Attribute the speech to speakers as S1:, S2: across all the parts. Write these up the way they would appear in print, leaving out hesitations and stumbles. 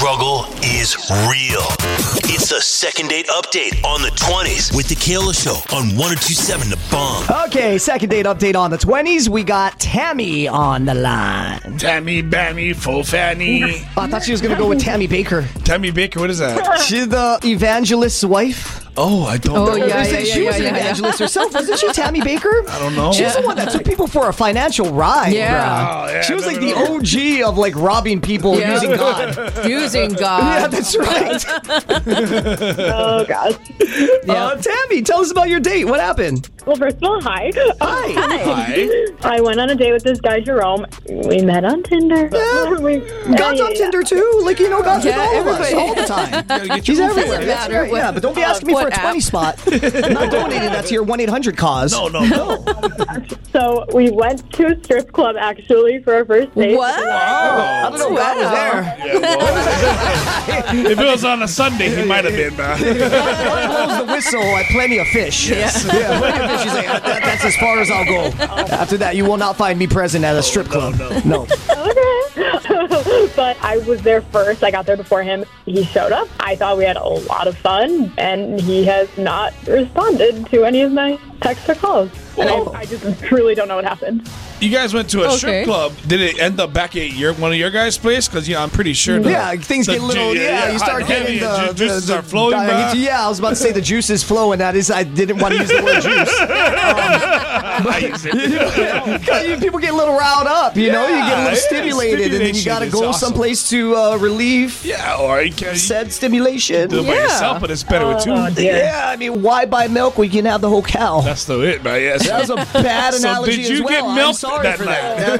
S1: struggle is real. It's the second date update on the 20s with the Kayla Show on 102.7 The Bomb.
S2: Okay, second date update on the 20s. We got Tammy on the line.
S3: Tammy, Bammy, full fanny.
S2: I thought she was going to go with Tammy Baker.
S3: Tammy Baker, what is that?
S2: She's the evangelist's wife.
S3: Oh, I don't know.
S2: She was an evangelist herself, wasn't she, Tammy Baker?
S3: I don't know.
S2: She's the one that took people for a financial ride.
S4: Yeah.
S3: Oh, yeah,
S2: She was like the OG of like robbing people using God.
S4: Using God.
S2: Yeah, that's right.
S5: Oh, gosh.
S2: Tammy, tell us about your date. What happened?
S5: Well, first of all, hi.
S3: Hi.
S5: I went on a date with this guy, Jerome. We met on Tinder.
S2: God's on Tinder too. Like, you know, God's with
S4: Yeah,
S2: all of us
S4: everybody.
S2: all the time.
S3: Get
S2: He's
S3: your
S2: everywhere.
S4: Doesn't
S2: That's
S4: matter
S2: right.
S4: what-
S2: Yeah, but don't be asking me for a
S4: what
S2: 20
S4: app.
S2: spot. I'm not donating that to your 1-800 cause.
S3: No.
S5: So we went to a strip club, actually, for our first date.
S4: What?
S2: I don't know if God was there.
S3: Yeah, well, if it was on a Sunday, he might have been, man.
S2: God blows the whistle at Plenty of Fish. Yes. Yeah, Plenty of Fish. He's like, that's as far as I'll go. After that, you will not find me present at a strip club. No.
S5: But I was there first. I got there before him. He showed up. I thought we had a lot of fun, and he has not responded to any of my texts or calls. And I just truly don't know what happened.
S3: You guys went to a strip
S4: Okay.
S3: club. Did it end up back at one of your guys' place? Because I'm pretty sure.
S2: Things get a little. You start
S3: hot
S2: getting
S3: heavy and
S2: the
S3: juices are flowing back.
S2: Yeah, I was about to say the juice is flowing. That is, I didn't want to use the word juice. Because people get a little riled up, you know? You get a little stimulated, and then you got to go someplace to relieve
S3: Yeah, or you can
S2: said stimulation.
S3: do it by yourself, but it's better with two.
S2: Yeah, I mean, why buy milk when you can have the whole cow?
S3: That's it, man. Yes.
S2: That was a bad
S3: So
S2: analogy
S3: did you
S2: as well.
S3: get
S2: I'm
S3: milk
S2: sorry
S3: that
S2: for
S3: night?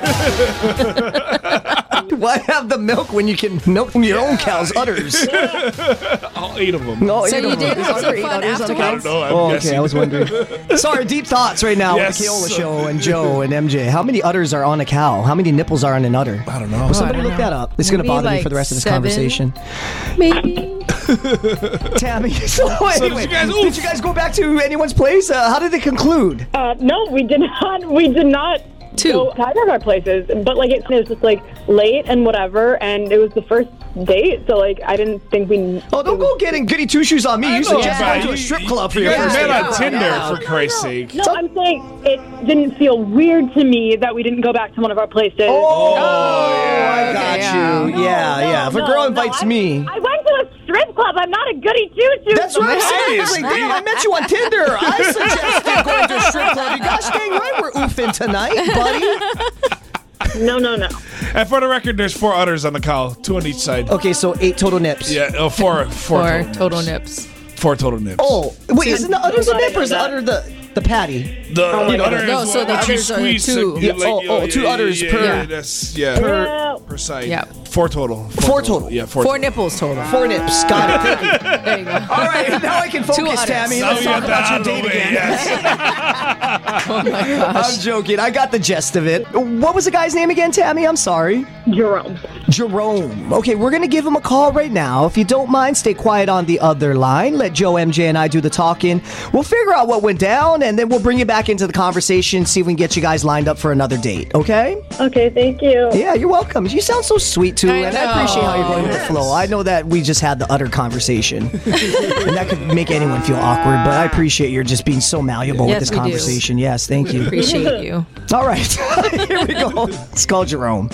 S2: that. Why have the milk when you can milk from your own cow's udders?
S3: All 8 of them.
S2: No,
S4: So
S2: eight
S4: you
S2: of them.
S4: did have some fun
S3: I don't
S4: afterwards?
S3: know. I'm
S2: Oh, okay.
S3: guessing.
S2: I was wondering. Sorry, deep thoughts right now
S3: Yes.
S2: with the Keola Show and Joe and MJ. How many udders are on a cow? How many nipples are on an udder?
S3: I don't know.
S2: Will somebody
S4: I don't
S2: look
S4: know.
S2: that up? It's going to
S4: Maybe
S2: bother me
S4: like
S2: for the rest of this
S4: 7?
S2: conversation.
S4: Maybe.
S2: Tammy, so anyway,
S3: did you guys-
S2: did you guys go back to anyone's place? How did it conclude?
S5: No, we did not. We did not go to either of our places. But like it was just like late and whatever, and it was the first date, so like I didn't think we.
S2: Oh, don't go getting goody two shoes on me. You suggest
S3: man.
S2: going to a strip club for
S3: You
S2: your
S3: guys
S2: first
S3: met
S2: date.
S3: on Tinder,
S4: Yeah.
S3: for Christ's sake.
S5: No, I'm saying it didn't feel weird to me that we didn't go back to one of our places.
S2: I got
S4: okay,
S2: you. Yeah. If a girl invites me.
S5: I went to a strip club. I'm not a goody two-shoes.
S2: That's what I'm saying. It's like, damn, I met you on Tinder. I suggested going to a strip club. You guys dang right we're oofing tonight, buddy.
S5: No.
S3: And for the record, there's 4 udders on the cow, 2 on each side.
S2: Okay, so 8 total nips.
S3: Yeah, 4
S4: Or total nips.
S3: 4 total nips.
S2: Oh, wait, isn't the udder the nip or is the udder the patty?
S3: The udder
S4: No,
S3: is
S4: so the
S3: what you
S4: udders are
S3: squeeze.
S4: two.
S3: You
S2: Yeah, 2 udders per-
S4: Yeah.
S3: That's, per side.
S4: Yeah.
S3: 4 total.
S2: 4 total.
S3: Yeah, 4
S4: 4 nipples total.
S2: 4 nips. Got it. Thank you.
S4: There you go.
S2: All right, now I can focus,
S4: udders.
S2: Tammy.
S3: Now
S2: Let's
S3: we
S2: talk
S3: got that
S2: about your
S3: out of the
S2: date
S3: way,
S2: again.
S3: yes.
S4: Oh my gosh.
S2: I'm joking. I got the gist of it. What was the guy's name again, Tammy? I'm sorry.
S5: Jerome.
S2: Jerome. Okay, we're going to give him a call right now. If you don't mind, stay quiet on the other line. Let Joe, MJ, and I do the talking. We'll figure out what went down, and then we'll bring you back into the conversation, see if we can get you guys lined up for another date, okay?
S5: Okay, thank you.
S2: Yeah, you're welcome. You sound so sweet, too, and I
S4: know.
S2: appreciate how you're going with the flow. I know that we just had the utter conversation, and that could make anyone feel awkward, but I appreciate you're just being so malleable with
S4: Yes,
S2: this
S4: we do.
S2: conversation. Yes, thank you.
S4: Appreciate you.
S2: All right, here we go. It's called Jerome.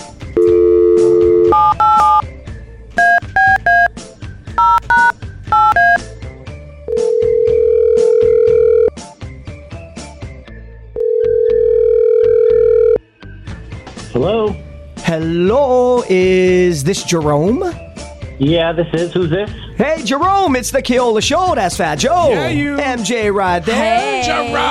S6: Hello?
S2: Hello, is this Jerome?
S6: Yeah, this is. Who's this?
S2: Hey, Jerome, it's the Keola Show. That's Fat Joe.
S3: Yeah, you.
S2: MJ right there.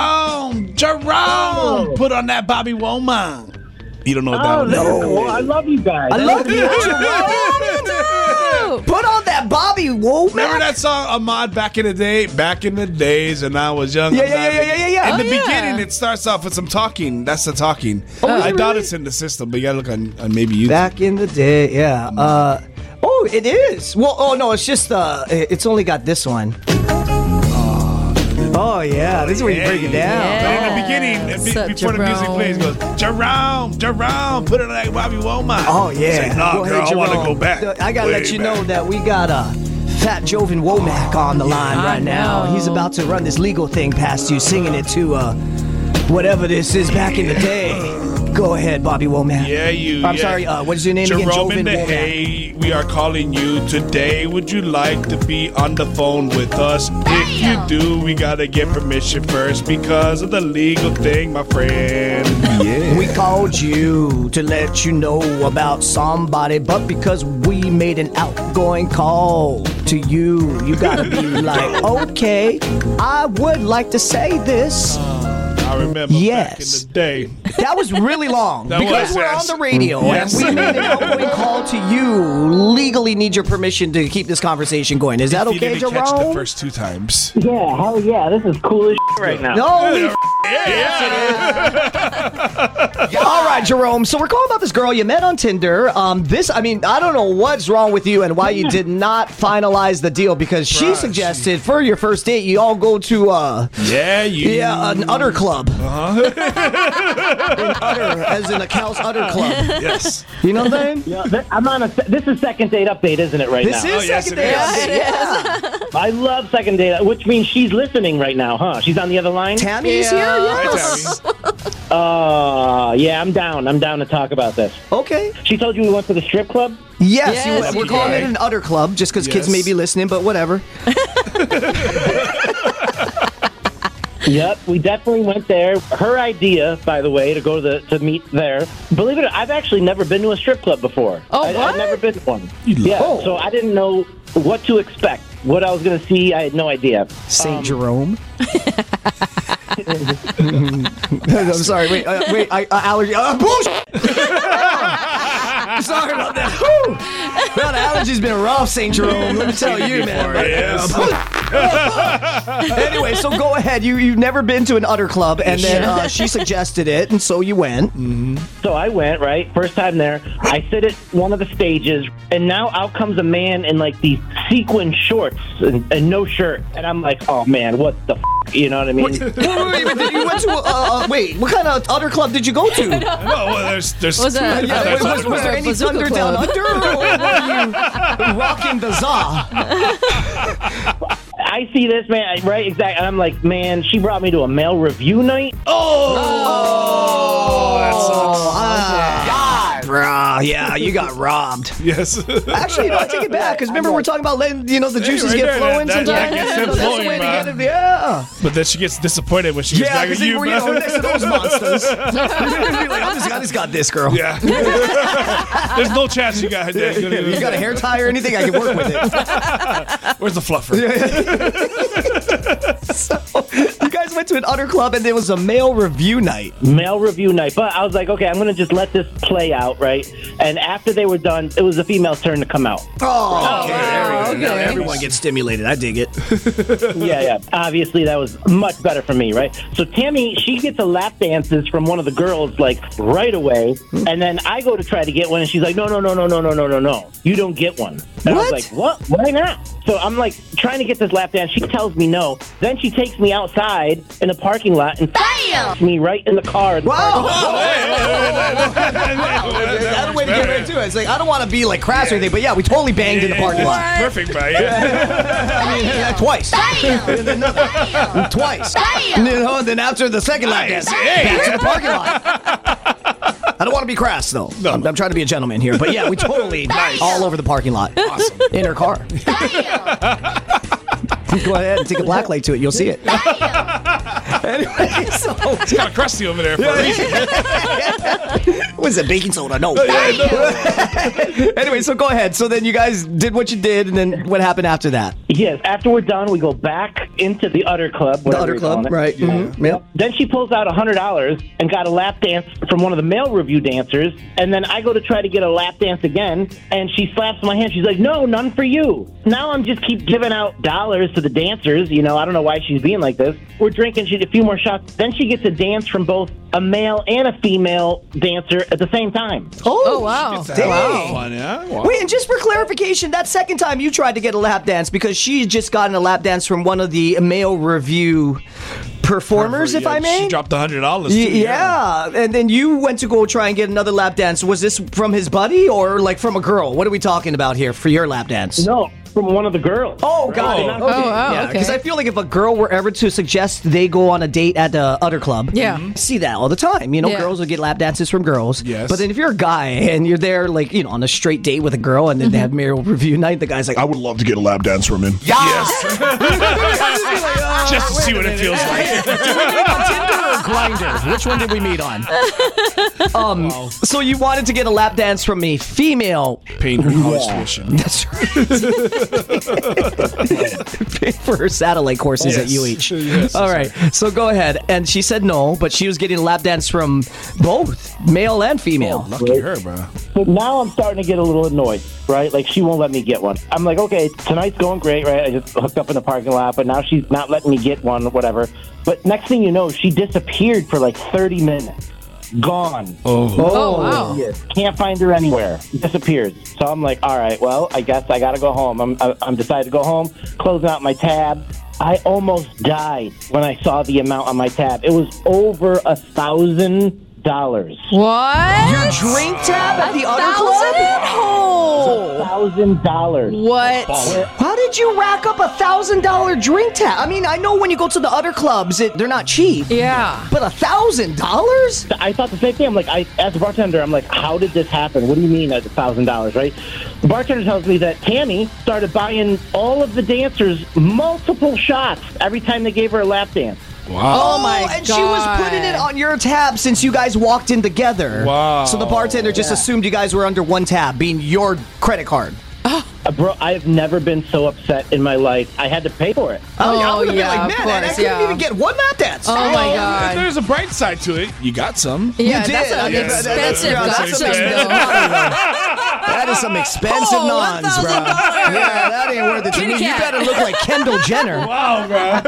S3: Jerome! Put on that Bobby Womack. You don't know what that one is.
S6: Well, I love you guys.
S2: I love you, Jerome. Put on that Bobby Womack.
S3: Remember that song Ahmad back in the day? Back in the days when I was young.
S2: Yeah.
S3: In the
S4: Oh, yeah.
S3: beginning, it starts off with some talking. That's the talking. I doubt it's in the system, but you gotta look on maybe YouTube.
S2: Back in the day, yeah. Oh, it is. Well, oh no, it's just it's only got this one. Oh, yeah. This is where you break it down.
S4: Yeah.
S3: But in the beginning,
S4: What's up,
S3: before the music
S4: Jerome?
S3: plays, it goes, Jerome, put it like Bobby Womack.
S2: Oh, yeah.
S3: It's like, nah,
S2: Go
S3: girl,
S2: ahead,
S3: I want to
S2: Jerome.
S3: go back.
S2: I got to
S3: Way
S2: let you
S3: back.
S2: know that we got Fat Joven Womack on the line
S4: I
S2: right now.
S4: know.
S2: He's about to run this legal thing past you, singing it to whatever this is back in the day. Go ahead, Bobby Womack.
S3: Yeah,
S2: I'm sorry, what is your name again?
S3: Jerome in
S2: Joven
S3: the
S2: Womack.
S3: Hay, we are calling you today. Would you like to be on the phone with us? If you do, we gotta get permission first because of the legal thing, my friend. Yeah.
S2: We called you to let you know about somebody, but because we made an outgoing call to you, you gotta be like, okay, I would like to say this.
S3: I remember back in
S2: Yes.
S3: the day.
S2: That was really long.
S3: That
S2: because
S3: was,
S2: we're
S3: yes.
S2: on the radio
S3: Yes.
S2: and we made an outgoing call to you. Legally need your permission to keep this conversation going. Is that
S3: If you
S2: okay,
S3: didn't catch the
S2: Jerome?
S3: first 2 times.
S6: Yeah, hell yeah. This is cool as right now.
S2: No.
S3: Yeah.
S2: All right, Jerome. So we're calling about this girl you met on Tinder. I don't know what's wrong with you and why you did not finalize the deal because she
S3: Bruh,
S2: suggested for your first date you all go to an utter club. An utter, as in a cow's udder club.
S3: Yes.
S2: You know what I'm saying?
S6: Yeah, I'm on this is second date update, isn't it, right
S2: This
S6: now?
S2: is
S3: Oh, yes,
S2: second
S3: it
S2: date.
S3: is.
S2: update, Yeah.
S6: I love second date, which means she's listening right now, huh? She's on the other line?
S2: Tammy is
S4: Yeah.
S2: here?
S3: Right,
S2: Yes.
S3: Tammy?
S6: Yeah, I'm down. I'm down to talk about this.
S2: Okay.
S6: She told you we went to the strip club?
S2: Yes,
S4: Yes,
S2: we're
S4: you
S2: calling
S4: did.
S2: it an utter club just because kids
S3: Yes.
S2: may be listening, but whatever.
S6: Yep, we definitely went there. Her idea, by the way, to go to meet there. Believe it or not, I've actually never been to a strip club before.
S4: Oh,
S6: I've
S4: what?
S6: never been to one.
S3: You
S2: Oh.
S6: So I didn't know what to expect, what I was going to see. I had no idea.
S2: St. Jerome. I'm sorry. Wait. Allergy. Bullshit. Sorry about that. Whew. Well, the allergy's been rough, St. Jerome. Let me tell you, man.
S3: Yes.
S2: Anyway, so go ahead. You've never been to an utter club, and then she suggested it, and so you went.
S6: So I went, right? First time there. I sit at one of the stages, and now out comes a man in like these sequin shorts and no shirt. And I'm like, oh man, what the f? You know what I mean?
S2: Wait, you went to wait, what kind of utter club did you go to?
S3: Well, there's
S4: Was that-
S2: Yeah,
S3: there's
S2: was there any
S4: Bazooka
S2: thunder
S4: Club.
S2: down under, or were you rocking the za?
S6: I see this man, right? Exactly. And I'm like, man, she brought me to a male review night.
S2: Bruh, yeah, you got robbed.
S3: yes.
S2: Actually, no, I take it back because remember we're talking about letting the juices
S3: right
S2: get
S3: there,
S2: flowing
S3: that
S2: sometimes.
S3: gets them
S2: That's the
S3: flowing,
S2: way to
S3: man.
S2: get it. Yeah,
S3: But then she gets disappointed when she gets
S2: yeah,
S3: back
S2: because
S3: at you,
S2: we're
S3: man.
S2: next to those monsters. You're gonna be like, I just got this girl.
S3: Yeah. There's no chance you got her there.
S2: You got a hair tie or anything? I can work with it.
S3: Where's the fluffer?
S2: So, you guys went to an utter club and there was a male review night.
S6: Male review night. But I was like, okay, I'm going to just let this play out, right? And after they were done, it was the female's turn to come out.
S2: Oh, okay, there we go. Now
S4: okay.
S2: everyone gets stimulated. I dig it.
S6: Yeah. Obviously, that was much better for me, right? So Tammy, she gets a lap dances from one of the girls, like, right away. And then I go to try to get one, and she's like, no. You don't get one. And I was
S2: What?
S6: like, what? Why not? So I'm like trying to get this lap dance. She tells me no. Then she takes me outside in the parking lot and me right in the car. In the parking lot.
S2: That's a way to get right to it. It's like, I don't want to be like crass or anything, but yeah, we totally banged in the parking lot.
S3: Perfect, man. Yeah.
S2: I mean, twice. And then another. Twice. And then after the second lap dance, back to the parking lot. I don't want to be crass, though.
S3: No.
S2: I'm trying to be a gentleman here. But yeah, we totally all over the parking lot.
S3: Awesome.
S2: In her car. Go ahead and take a black light to it. You'll see it. Anyway, so
S3: It's kind of crusty over there for a reason.
S2: what is it? Baking soda? No. Anyway, so go ahead. So then you guys did what you did, and then what happened after that?
S6: Yes, after we're done, we go back into the Utter Club.
S2: The Utter Club, right? Mm-hmm. Yep.
S6: Then she pulls out $100 and got a lap dance from one of the male review dancers. And then I go to try to get a lap dance again, and she slaps my hand. She's like, no, none for you. Now I'm just keep giving out dollars to the dancers. You know, I don't know why she's being like this. We're drinking. She few more shots. Then she gets a dance from both a male and a female dancer at the same time.
S4: Oh, wow.
S2: Dang.
S3: Fun, yeah? Wow.
S2: Wait, and just for clarification, that second time you tried to get a lap dance because she had just gotten a lap dance from one of the male review performers, if
S3: Yeah,
S2: I may.
S3: She dropped $100 too.
S2: Yeah, and then you went to go try and get another lap dance. Was this from his buddy or like from a girl? What are we talking about here for your lap dance?
S6: No, from one of the girls.
S2: Oh, got it.
S6: Oh,
S4: wow,
S2: Yeah,
S4: okay.
S2: because I feel like if a girl were ever to suggest they go on a date at the other club,
S4: Yeah.
S2: I see that all the time. You know,
S4: Yeah.
S2: girls will get lap dances from girls.
S3: Yes.
S2: But then if you're a guy and you're there, like, you know, on a straight date with a girl and then they have male review night, the guy's like,
S7: I would love to get a lap dance from him.
S3: Yes. Just to see what it feels like.
S2: on Tinder or Grindr? Which one did we meet on? So you wanted to get a lap dance from a female.
S3: Paying her college tuition.
S2: That's right. Pay for her satellite courses at UH.
S3: Yes,
S2: All right. So go ahead. And she said no, but she was getting a lap dance from both male and female.
S3: Lucky her, bro.
S6: So now I'm starting to get a little annoyed, right? Like, she won't let me get one. I'm like, okay, tonight's going great, right? I just hooked up in the parking lot, but now she's not letting me get one, whatever. But next thing you know, she disappeared for like 30 minutes. Gone.
S4: Oh, wow.
S6: Can't find her anywhere. Disappeared. So I'm like, all right, well, I guess I got to go home. I'm decided to go home, closing out my tab. I almost died when I saw the amount on my tab. It was over $1,000.
S4: What?
S2: Your drink tab at the other
S4: $1,000?
S2: club? Oh.
S6: $1,000.
S4: What?
S2: How did you rack up $1,000 drink tab? I mean, I know when you go to the other clubs, they're not cheap.
S4: Yeah.
S2: But $1,000?
S6: I thought the same thing. I'm like, as a bartender, I'm like, how did this happen? What do you mean at $1,000, right? The bartender tells me that Tammy started buying all of the dancers multiple shots every time they gave her a lap dance.
S3: Wow.
S4: Oh, my
S2: and
S4: God.
S2: she was putting it on your tab since you guys walked in together.
S3: Wow.
S2: So the bartender just assumed you guys were under one tab, being your credit card.
S6: Bro, I have never been so upset in my life. I had to pay for it.
S2: I
S4: Oh,
S2: would've been
S4: yeah,
S2: like,
S4: of
S2: man, I
S4: course,
S2: couldn't
S4: yeah.
S2: even get one lap dance.
S4: Oh, my
S3: If
S4: God.
S3: there's a bright side to it, you got some.
S4: Yeah,
S2: You
S4: that's
S2: did.
S4: an
S2: Yes.
S4: expensive
S2: That's
S4: custom,
S3: expensive.
S4: though.
S2: That is some expensive
S4: Oh,
S2: nuns, bro.
S4: $1,000.
S2: Yeah, that ain't worth it to
S4: Kitty
S2: me. You
S4: cat.
S2: better look like Kendall Jenner.
S3: Wow, bro.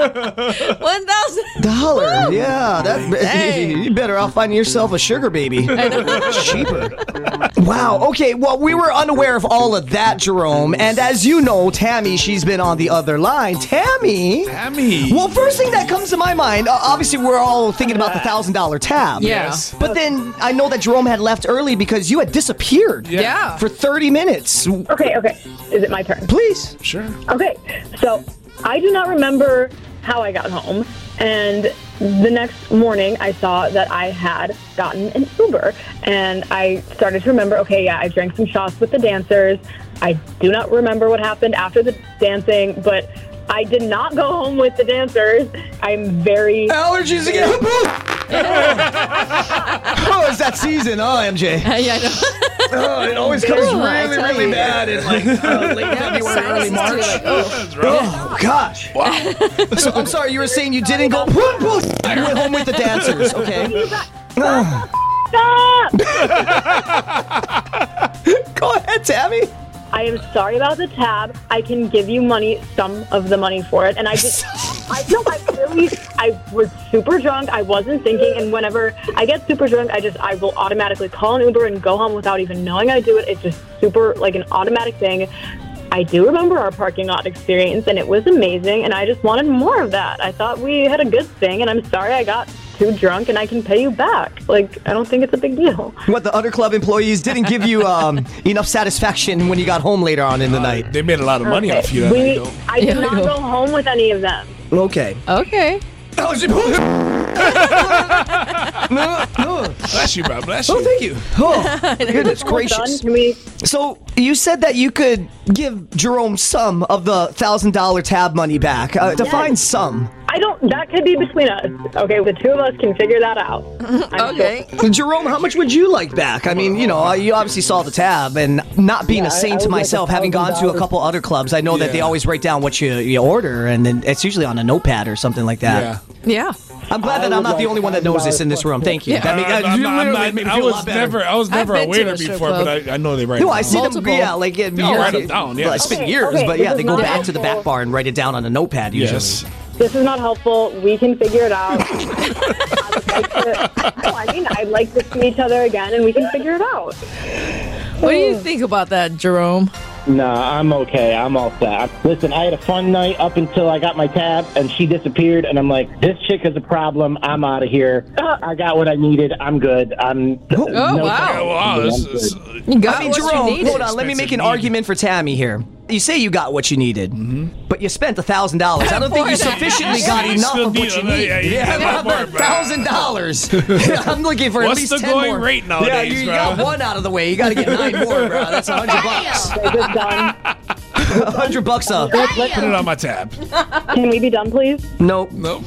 S4: $1,000.
S2: Yeah,
S4: Dang.
S2: you better off finding yourself a sugar baby. It's cheaper. Wow. Okay. Well, we were unaware of all of that, Jerome. And as you know, Tammy, she's been on the other line. Tammy. Well, first thing that comes to my mind, obviously, we're all thinking about the $1,000 tab.
S4: Yeah.
S3: Yes.
S2: But then I know that Jerome had left early because you had disappeared.
S4: Yeah.
S2: For 30 minutes.
S5: Okay. Is it my turn?
S2: Please.
S3: Sure.
S5: Okay, so I do not remember how I got home, and the next morning I saw that I had gotten an Uber, and I started to remember, okay, yeah, I drank some shots with the dancers. I do not remember what happened after the dancing, but I did not go home with the dancers. I'm very...
S2: Allergies again. Oh, it's that season. Oh, MJ.
S4: Yeah, I know.
S2: Oh, it always comes
S4: Ooh, I
S2: really,
S4: tell
S2: really
S4: you.
S2: bad in like late February, early
S4: Sinuses too,
S2: March.
S4: like, oh.
S2: Oh gosh! Wow. So I'm sorry, you were saying you didn't go. You went home with the dancers, okay?
S5: Stop!
S2: Go ahead, Tammy.
S5: I am sorry about the tab. I can give you money, some of the money for it. And I just, I was super drunk. I wasn't thinking. And whenever I get super drunk, I will automatically call an Uber and go home without even knowing I do it. It's just super, like an automatic thing. I do remember our parking lot experience, and it was amazing. And I just wanted more of that. I thought we had a good thing, and I'm sorry I got too drunk, and I can pay you back. Like, I don't think it's a big deal.
S2: What, the other club employees didn't give you enough satisfaction when you got home later on in the night?
S3: They made a lot of money off you that night, though.
S5: I did not go home with any of them.
S2: Okay.
S4: Okay.
S3: Bless you, bro. Bless you.
S2: Oh, thank you. Oh, goodness
S5: Done.
S2: gracious.
S5: Can we...
S2: So you said that you could give Jerome some of the $1,000 tab money back. Define some.
S5: That could be between us. Okay, the two of us can figure that out.
S4: Okay.
S2: Jerome, how much would you like back? I mean, you know, you obviously saw the tab, and not being a saint to
S6: I would like
S2: myself, having gone to a couple other clubs, I know that they
S3: Yeah.
S2: always write down what you order, and then it's usually on a notepad or something like that.
S3: Yeah.
S4: Yeah.
S2: I'm glad that I'm not the only one that knows this in this room. Thank you.
S4: Yeah.
S2: That made me
S3: I
S2: feel a
S3: was
S2: lot better.
S3: never
S4: I've
S3: a
S4: been to
S3: waiter
S4: a strip
S3: before,
S4: club.
S3: but I know they write
S2: No,
S3: it
S2: I
S3: down.
S2: see them.
S4: Multiple.
S2: Yeah, like
S3: I'll write them down,
S2: Well,
S3: yes.
S2: it's been years,
S5: Okay,
S2: but yeah,
S5: this
S2: they
S5: is
S2: go
S5: not
S2: back to the back
S5: actual-
S2: bar and write it down on a notepad usually.
S3: Yes.
S5: this is not helpful. We can figure it out. I'd like to see each other again, and we can figure it out.
S4: What do you think about that, Jerome?
S6: Nah, I'm okay. I'm all set. Listen, I had a fun night up until I got my tab, and she disappeared, and I'm like, this chick is a problem. I'm out of here. I got what I needed. I'm good.
S4: wow.
S3: Wow, this is
S4: You got
S2: I mean,
S4: what you
S2: Jerome,
S4: needed.
S2: hold on. Let me make an argument for Tammy here. You say you got what you needed, but you spent $1,000. I don't think you sufficiently got
S3: You
S2: enough
S3: still
S2: of what
S3: need
S2: you
S3: a-
S2: need.
S3: yeah, you need a lot more, bro.
S2: $1,000. I'm looking for
S3: What's
S2: at least
S3: the
S2: 10
S3: going
S2: more.
S3: rate
S2: Yeah,
S3: nowadays,
S2: you
S3: bro?
S2: got one out of the way. You got to get 9 more, bro. That's $100.
S5: Is this done?
S2: $100 up.
S3: Put it on my tab.
S5: Can we be done, please?
S2: Nope.
S3: Nope.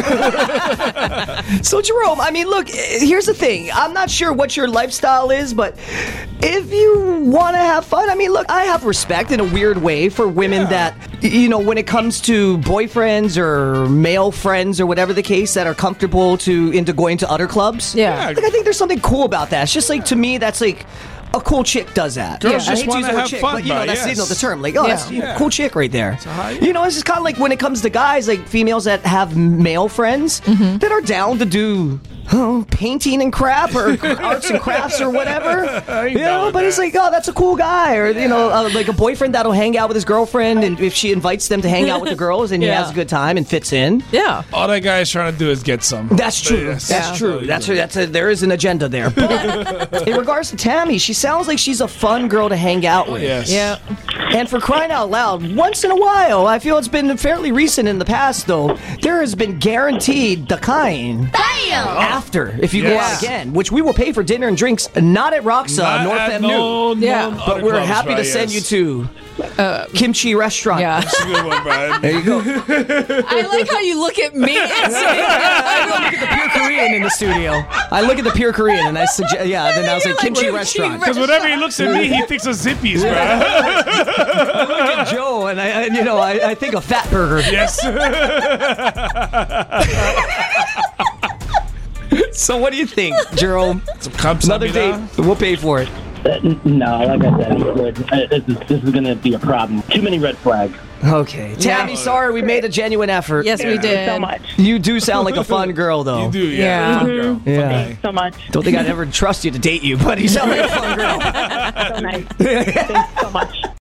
S2: So, Jerome, I mean, look, here's the thing. I'm not sure what your lifestyle is, but if you want to have fun, I mean, look, I have respect in a weird way for women that, you know, when it comes to boyfriends or male friends or whatever the case that are comfortable into going to other clubs.
S4: Yeah.
S2: Like, I think there's something cool about that. It's just like, to me, that's like, a cool chick does that.
S3: Girls
S2: I
S3: just
S2: hate to
S3: wanna
S2: use the word
S3: have
S2: chick,
S3: fun,
S2: but you know
S3: bro,
S2: that's
S3: yes.
S2: the term. Like, oh, that's
S3: Yeah.
S2: cool chick right there.
S3: how you-
S2: You know, it's just kind of like when it comes to guys, like females that have male friends that are down to do painting and crap or arts and crafts or whatever. You know, but it's like, oh, that's a cool guy, or you know, like a boyfriend that'll hang out with his girlfriend, and if she invites them to hang out with the girls, and he
S4: Yeah.
S2: has a good time and fits in.
S4: Yeah.
S3: All that guy's trying to do is get some.
S2: That's true.
S3: Yes.
S2: That's true. There is an agenda there. But in regards to Tammy, she sounds like she's a fun girl to hang out with.
S3: Yes.
S4: Yeah.
S2: And for crying out loud, once in a while, I feel it's been fairly recent in the past, though, there has been guaranteed decline after if you go out
S3: Yes.
S2: again, which we will pay for dinner and drinks, not at Roxa,
S3: Not
S2: North
S3: at
S2: End
S3: no,
S2: New.
S4: Yeah.
S3: no
S2: But
S3: other
S2: we're
S3: clubs,
S2: happy
S3: bro,
S2: to send
S3: yes.
S2: you to Kimchi Restaurant.
S4: Yeah.
S3: That's a good one, bro.
S2: There you go.
S4: I like how you look at me and say
S2: I look at the pure Korean in the studio. I look at the pure Korean and I suggest, yeah, then I was like,
S4: You're like,
S2: Kimchi
S4: Kimchi
S2: Restaurant.
S3: Because whenever he looks at me, he thinks of Zippies, bro.
S2: Look at Joe, and I think a fat burger.
S3: Yes.
S2: So what do you think, Jerome?
S3: Come
S2: Another date, we'll pay for it.
S6: No, like I said, it's good. This is going to be a problem. Too many red flags.
S2: Okay. Tammy, sorry, we made a genuine effort.
S4: yes, we did.
S5: So much.
S2: You do sound like a fun girl, though.
S3: You do,
S4: Yeah.
S3: yeah. Fun girl.
S2: Yeah.
S5: Thanks so much.
S2: Don't think I'd ever trust you to date you, but you sound like a fun girl.
S5: So nice. Thanks so much.